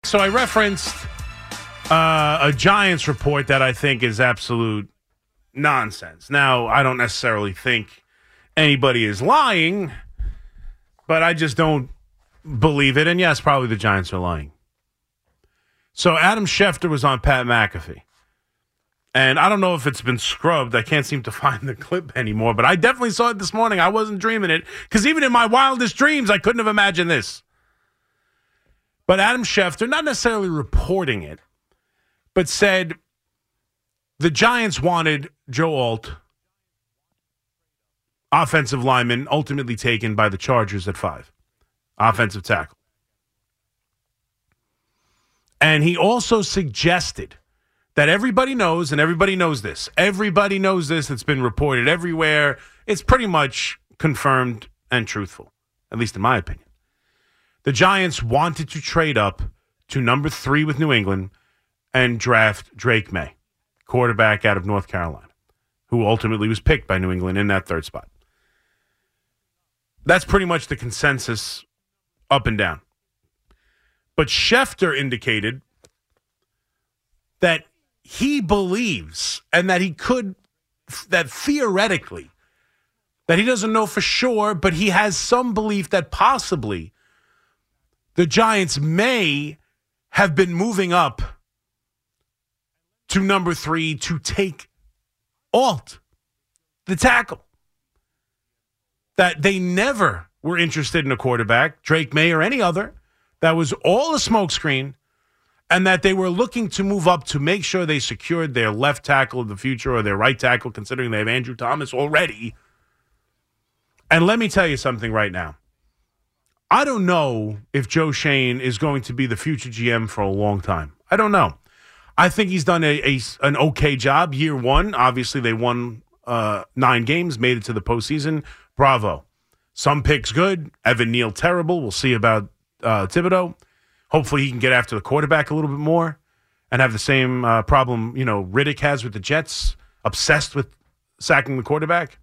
So I referenced a Giants report that I think is absolute nonsense. Now, I don't necessarily think anybody is lying, but I just don't believe it. And yes, probably the Giants are lying. So Adam Schefter was on Pat McAfee. And I don't know if it's been scrubbed. I can't seem to find the clip anymore, but I definitely saw it this morning. I wasn't dreaming it, because even in my wildest dreams, I couldn't have imagined this. But Adam Schefter, not necessarily reporting it, but said the Giants wanted Joe Alt, offensive lineman, ultimately taken by the Chargers at 5, offensive tackle. And he also suggested that everybody knows, and everybody knows this. Everybody knows this. It's been reported everywhere. It's pretty much confirmed and truthful, at least in my opinion. The Giants wanted to trade up to number 3 with New England and draft Drake May, quarterback out of North Carolina, who ultimately was picked by New England in that 3rd spot. That's pretty much the consensus up and down. But Schefter indicated that he believes, and that he could, that theoretically, that he doesn't know for sure, but he has some belief that possibly the Giants may have been moving up to number 3 to take Alt, the tackle. That they never were interested in a quarterback, Drake May or any other. That was all a smokescreen, and that they were looking to move up to make sure they secured their left tackle of the future or their right tackle, considering they have Andrew Thomas already. And let me tell you something right now. I don't know if Joe Schoen is going to be the future GM for a long time. I don't know. I think he's done an okay job. Year 1, obviously they won 9 games, made it to the postseason. Bravo. Some picks good. Evan Neal terrible. We'll see about Thibodeau. Hopefully he can get after the quarterback a little bit more and have the same problem, Riddick has with the Jets, obsessed with sacking the quarterback.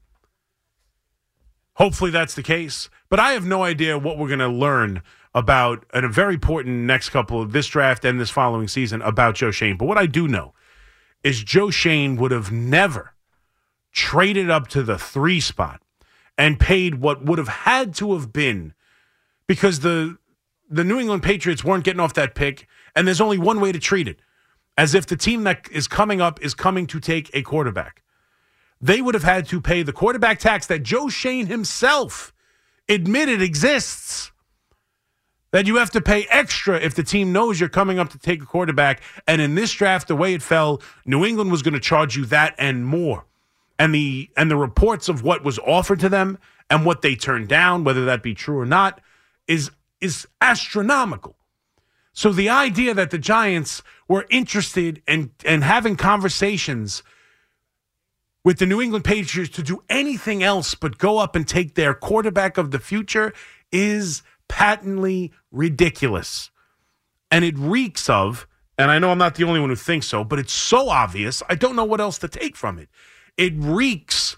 Hopefully that's the case. But I have no idea what we're going to learn about in a very important next couple of this draft and this following season about Joe Schoen. But what I do know is Joe Schoen would have never traded up to the 3 spot and paid what would have had to have been, because the New England Patriots weren't getting off that pick, and there's only one way to treat it, as if the team that is coming up is coming to take a quarterback. They would have had to pay the quarterback tax that Joe Schoen himself admitted exists, that you have to pay extra if the team knows you're coming up to take a quarterback. And in this draft, the way it fell, New England was going to charge you that and more. And the reports of what was offered to them and what they turned down, whether that be true or not, is astronomical. So the idea that the Giants were interested in having conversations with the New England Patriots to do anything else but go up and take their quarterback of the future is patently ridiculous. And it reeks of, and I know I'm not the only one who thinks so, but it's so obvious, I don't know what else to take from it. It reeks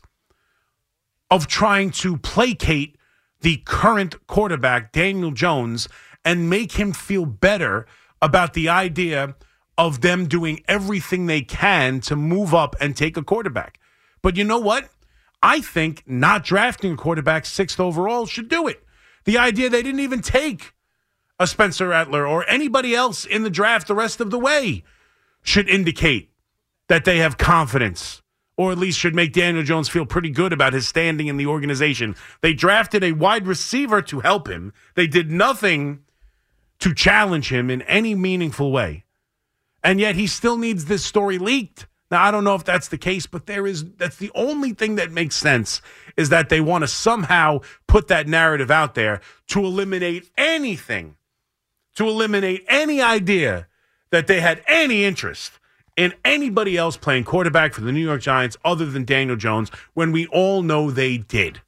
of trying to placate the current quarterback, Daniel Jones, and make him feel better about the idea of them doing everything they can to move up and take a quarterback. But you know what? I think not drafting a quarterback 6th overall should do it. The idea they didn't even take a Spencer Rattler or anybody else in the draft the rest of the way should indicate that they have confidence, or at least should make Daniel Jones feel pretty good about his standing in the organization. They drafted a wide receiver to help him. They did nothing to challenge him in any meaningful way. And yet he still needs this story leaked. Now, I don't know if that's the case, but that's the only thing that makes sense, is that they want to somehow put that narrative out there to eliminate anything, to eliminate any idea that they had any interest in anybody else playing quarterback for the New York Giants other than Daniel Jones, when we all know they did.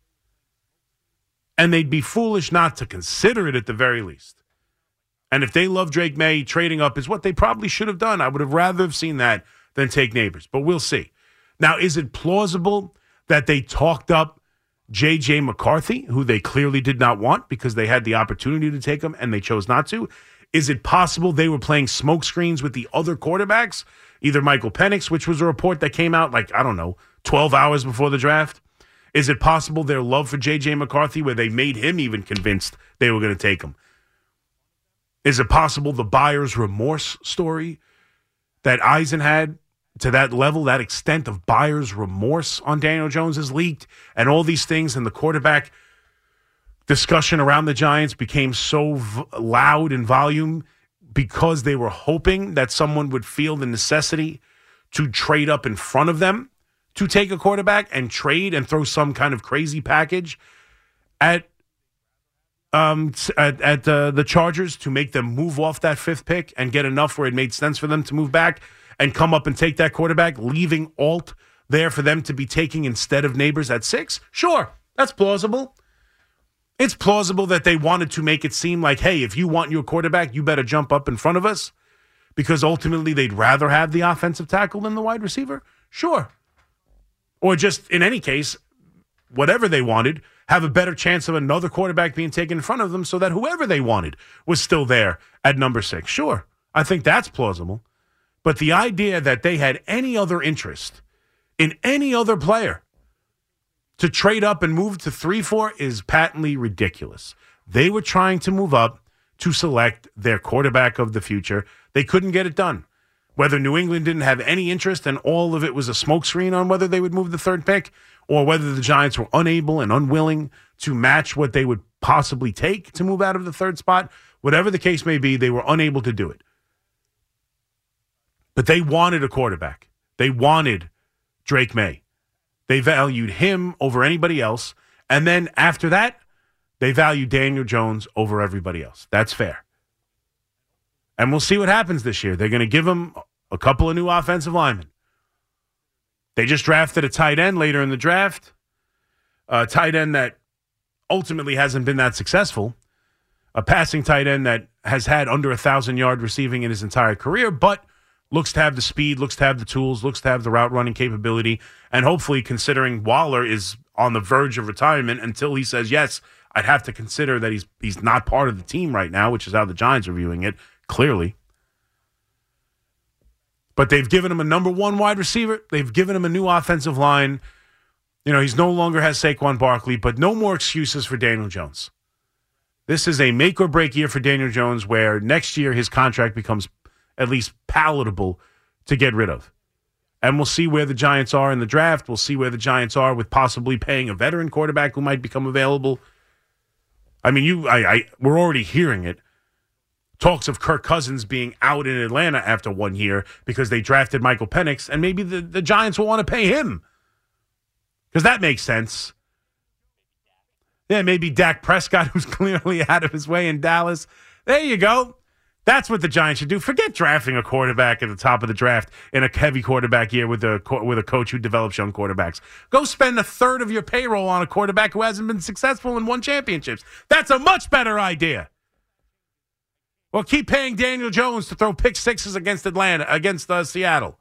And they'd be foolish not to consider it at the very least. And if they love Drake May, trading up is what they probably should have done. I would have rather have seen that than take Neighbors, but we'll see. Now, is it plausible that they talked up J.J. McCarthy, who they clearly did not want because they had the opportunity to take him and they chose not to? Is it possible they were playing smokescreens with the other quarterbacks? Either Michael Penix, which was a report that came out 12 hours before the draft. Is it possible their love for J.J. McCarthy, where they made him even convinced they were going to take him? Is it possible the buyer's remorse story that Eisen had to that level, that extent of buyer's remorse on Daniel Jones is leaked, and all these things, and the quarterback discussion around the Giants became so loud in volume because they were hoping that someone would feel the necessity to trade up in front of them to take a quarterback and trade and throw some kind of crazy package at the Chargers to make them move off that 5th pick and get enough where it made sense for them to move back and come up and take that quarterback, leaving Alt there for them to be taking instead of Neighbors at 6? Sure, that's plausible. It's plausible that they wanted to make it seem like, hey, if you want your quarterback, you better jump up in front of us, because ultimately they'd rather have the offensive tackle than the wide receiver. Sure. Or just, in any case, whatever they wanted, have a better chance of another quarterback being taken in front of them so that whoever they wanted was still there at number 6. Sure, I think that's plausible. But the idea that they had any other interest in any other player to trade up and move to 3-4 is patently ridiculous. They were trying to move up to select their quarterback of the future. They couldn't get it done. Whether New England didn't have any interest and all of it was a smokescreen on whether they would move the 3rd pick, or whether the Giants were unable and unwilling to match what they would possibly take to move out of the 3rd spot, whatever the case may be, they were unable to do it. But they wanted a quarterback. They wanted Drake May. They valued him over anybody else. And then after that, they valued Daniel Jones over everybody else. That's fair. And we'll see what happens this year. They're going to give him a couple of new offensive linemen. They just drafted a tight end later in the draft, a tight end that ultimately hasn't been that successful, a passing tight end that has had under 1,000-yard receiving in his entire career, but looks to have the speed, looks to have the tools, looks to have the route running capability, and hopefully, considering Waller is on the verge of retirement, until he says yes, I'd have to consider that he's not part of the team right now, which is how the Giants are viewing it, clearly. But they've given him a number 1 wide receiver. They've given him a new offensive line. You know, he's no longer has Saquon Barkley, but no more excuses for Daniel Jones. This is a make or break year for Daniel Jones, where next year his contract becomes at least palatable to get rid of. And we'll see where the Giants are in the draft. We'll see where the Giants are with possibly paying a veteran quarterback who might become available. I mean, we're already hearing it. Talks of Kirk Cousins being out in Atlanta after 1 year because they drafted Michael Penix, and maybe the Giants will want to pay him, because that makes sense. Yeah, maybe Dak Prescott, who's clearly out of his way in Dallas. There you go. That's what the Giants should do. Forget drafting a quarterback at the top of the draft in a heavy quarterback year with a coach who develops young quarterbacks. Go spend a third of your payroll on a quarterback who hasn't been successful and won championships. That's a much better idea. Well, keep paying Daniel Jones to throw pick sixes against Seattle.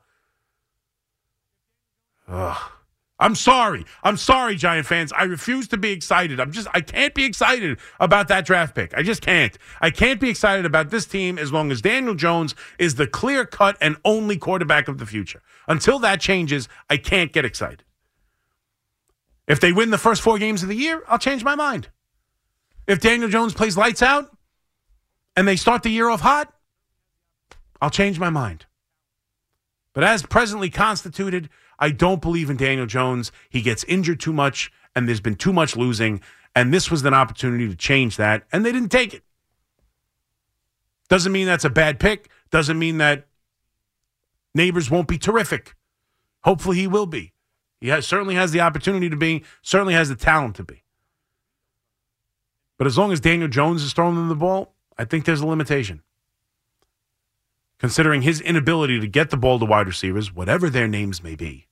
Ugh. I'm sorry, Giant fans. I refuse to be excited. I can't be excited about that draft pick. I just can't. I can't be excited about this team as long as Daniel Jones is the clear-cut and only quarterback of the future. Until that changes, I can't get excited. If they win the first 4 games of the year, I'll change my mind. If Daniel Jones plays lights out and they start the year off hot, I'll change my mind. But as presently constituted, I don't believe in Daniel Jones. He gets injured too much, and there's been too much losing, and this was an opportunity to change that, and they didn't take it. Doesn't mean that's a bad pick. Doesn't mean that Neighbors won't be terrific. Hopefully he will be. He certainly has the opportunity to be, certainly has the talent to be. But as long as Daniel Jones is throwing them the ball, I think there's a limitation. Considering his inability to get the ball to wide receivers, whatever their names may be.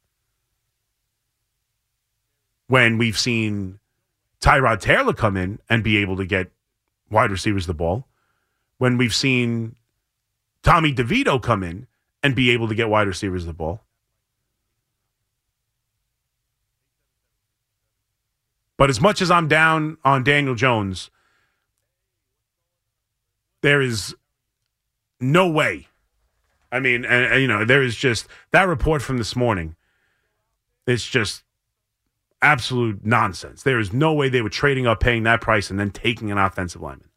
When we've seen Tyrod Taylor come in and be able to get wide receivers the ball. When we've seen Tommy DeVito come in and be able to get wide receivers the ball. But as much as I'm down on Daniel Jones, there is no way. I mean, and there is just that report from this morning. It's just absolute nonsense. There is no way they were trading up, paying that price, and then taking an offensive lineman.